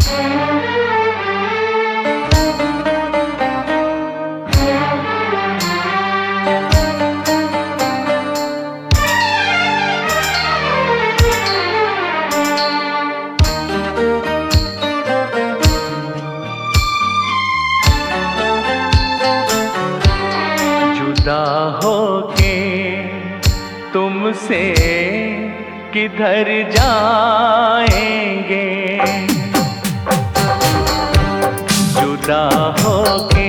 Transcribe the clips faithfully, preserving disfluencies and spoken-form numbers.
जुदा होके तुमसे किधर जाएंगे, जुदा होके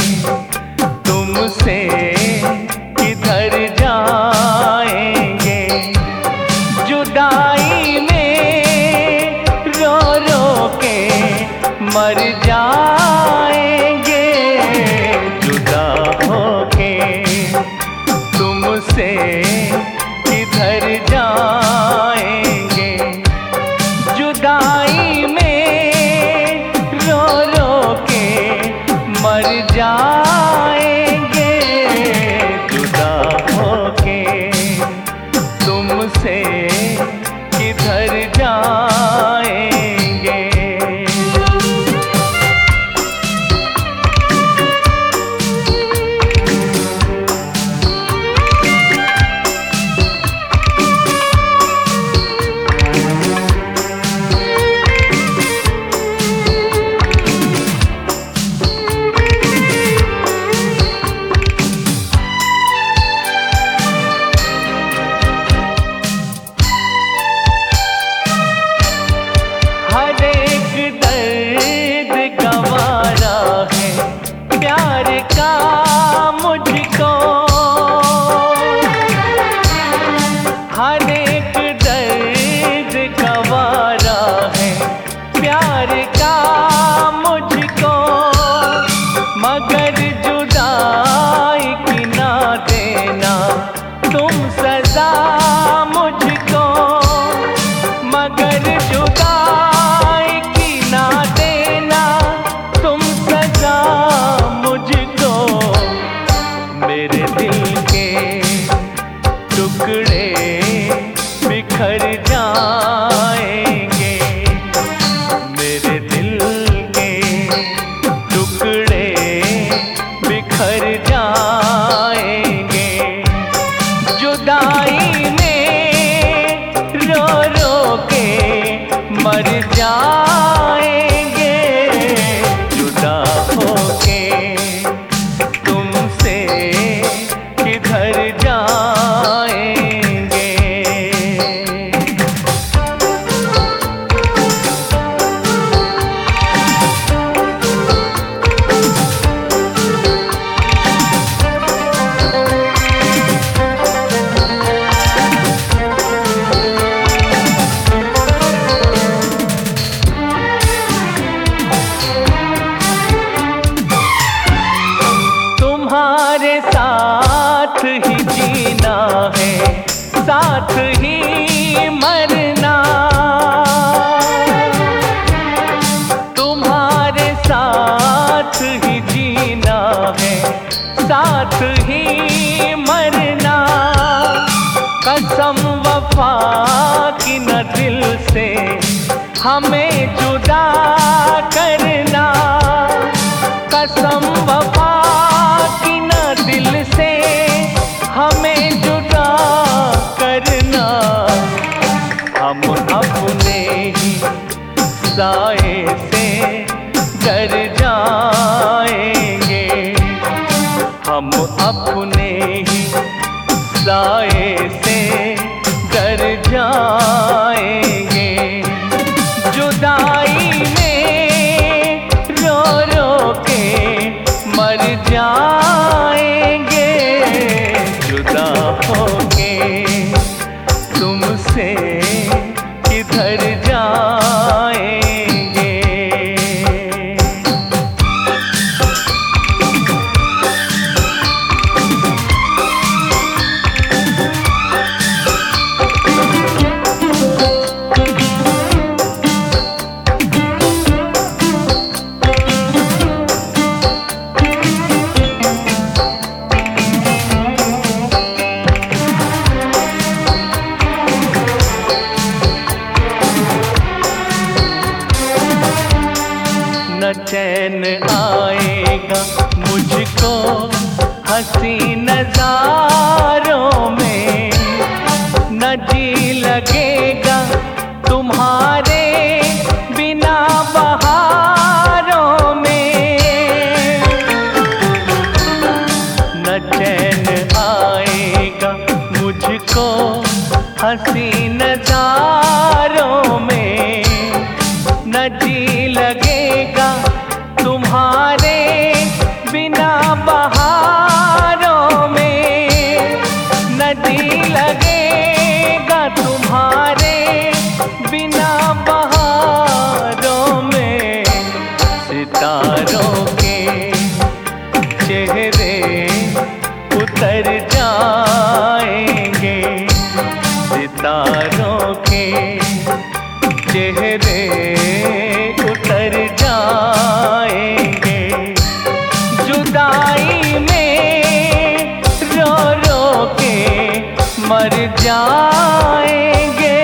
तुमसे किधर जाएंगे, जुदाई में रो रो के मर जाएंगे, जुदा होके तुमसे किधर जाएंगे, जुदाई में रो रो के मर जाएंगे, जुदा होके तुमसे किधर जाएंगे। हर एक दर्द गंवारा है प्यार का मुझको, हर एक दर्द गंवारा है प्यार का मुझको, मगर जुदाई की ना देना तुम सजा मुझको, मगर जुदाई की ना देना तुम सजा मुझको, मेरे दिल के टुकड़े बिखर जाएंगे, मेरे दिल के टुकड़े बिखर जाएंगे, जुदाई में रो रो के मर जाएंगे, जुदा होके तुमसे किधर जाएंगे। तुम्हारे साथ ही जीना है, साथ ही मरना, तुम्हारे साथ ही जीना है, साथ ही मरना, कसम वफा की न दिल से हमें जुदा करना, कसम वफा की न दिल से हमें जुदा करना, हम अपने ही साए से डर जाएंगे, हम अपने ही साए से डर जाएंगे, जुदाई में रो रो के मर जाएंगे, जुदा होके तुमसे किधर जाएंगे। न चैन आएगा मुझको हंसी नजारों में, न जी लगेगा तुम्हारे बिना बहारों में। न चैन आएगा मुझको हंसी नजारों में, न जी लगेगा तुम्हारे बिना बहारों में, न जी लगेगा तुम्हारे बिना बहारों में। सितारों के चेहरे उतर जाएंगे, सितारों के चेहरे उतर जाएंगे, जुदाई में रो रो के मर जाएंगे।